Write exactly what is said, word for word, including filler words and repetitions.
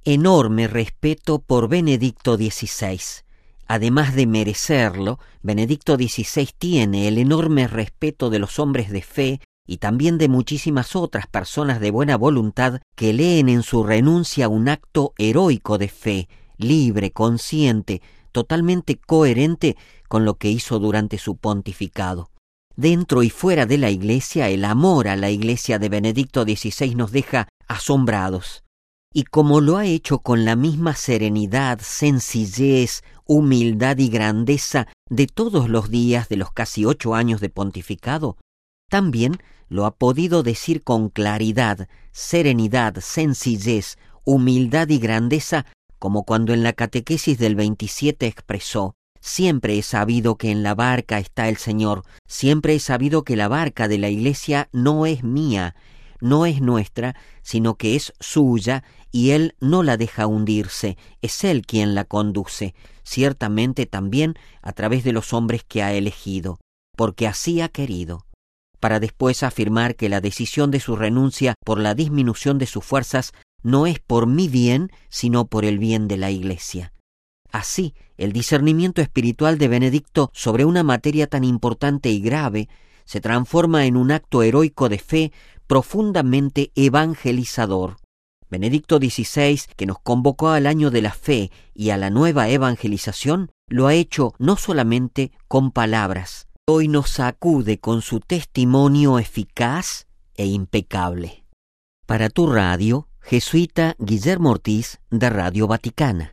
enorme respeto por Benedicto dieciséis. Además de merecerlo, Benedicto dieciséis tiene el enorme respeto de los hombres de fe y también de muchísimas otras personas de buena voluntad que leen en su renuncia un acto heroico de fe, libre, consciente, totalmente coherente con lo que hizo durante su pontificado. Dentro y fuera de la Iglesia, el amor a la Iglesia de Benedicto dieciséis nos deja asombrados. Y como lo ha hecho con la misma serenidad, sencillez, humildad y grandeza de todos los días de los casi ocho años de pontificado, también lo ha podido decir con claridad, serenidad, sencillez, humildad y grandeza, como cuando en la catequesis del veintisiete expresó: siempre he sabido que en la barca está el Señor, siempre he sabido que la barca de la Iglesia no es mía, no es nuestra, sino que es suya, y Él no la deja hundirse, es Él quien la conduce, ciertamente también a través de los hombres que ha elegido, porque así ha querido, para después afirmar que la decisión de su renuncia por la disminución de sus fuerzas no es por mi bien, sino por el bien de la Iglesia. Así, el discernimiento espiritual de Benedicto sobre una materia tan importante y grave se transforma en un acto heroico de fe profundamente evangelizador. Benedicto dieciséis, que nos convocó al año de la fe y a la nueva evangelización, lo ha hecho no solamente con palabras, hoy nos sacude con su testimonio eficaz e impecable. Para tu radio, jesuita Guillermo Ortiz, de Radio Vaticana.